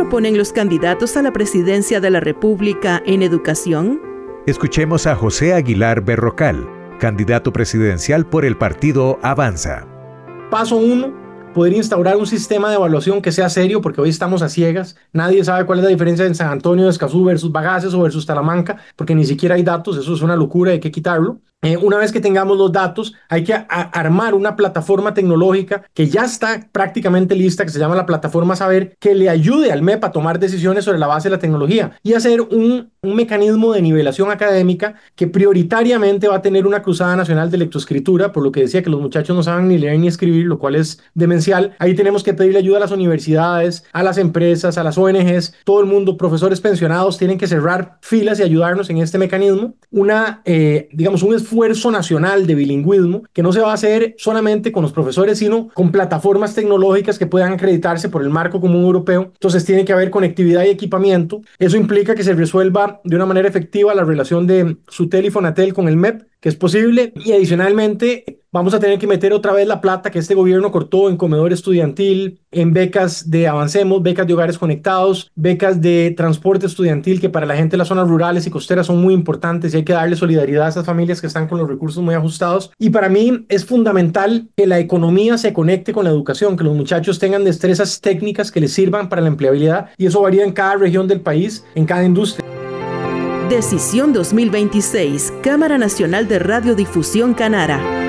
proponen los candidatos a la presidencia de la República en educación? Escuchemos a José Aguilar Berrocal, candidato presidencial por el partido Avanza. Paso 1. Poder instaurar un sistema de evaluación que sea serio, porque hoy estamos a ciegas. Nadie sabe cuál es la diferencia en San Antonio de Escazú versus Bagaces o versus Talamanca, porque ni siquiera hay datos. Eso es una locura, hay que quitarlo. Una vez que tengamos los datos, hay que armar una plataforma tecnológica que ya está prácticamente lista, que se llama la plataforma Saber, que le ayude al MEP a tomar decisiones sobre la base de la tecnología y hacer un mecanismo de nivelación académica que prioritariamente va a tener una cruzada nacional de lectoescritura, por lo que decía que los muchachos no saben ni leer ni escribir, lo cual es demencial. Ahí tenemos que pedirle ayuda a las universidades, a las empresas, a las ONGs, todo el mundo, profesores pensionados, tienen que cerrar filas y ayudarnos en este mecanismo. Un esfuerzo nacional de bilingüismo que no se va a hacer solamente con los profesores, sino con plataformas tecnológicas que puedan acreditarse por el marco común europeo. Entonces tiene que haber conectividad y equipamiento. Eso implica que se resuelva de una manera efectiva la relación de Sutel y Fonatel con el MEP, que es posible, y adicionalmente vamos a tener que meter otra vez la plata que este gobierno cortó en comedor estudiantil, en becas de Avancemos, becas de hogares conectados, becas de transporte estudiantil, que para la gente de las zonas rurales y costeras son muy importantes y hay que darle solidaridad a esas familias que están con los recursos muy ajustados. Y para mí es fundamental que la economía se conecte con la educación, que los muchachos tengan destrezas técnicas que les sirvan para la empleabilidad, y eso varía en cada región del país, en cada industria. Decisión 2026, Cámara Nacional de Radiodifusión Canara.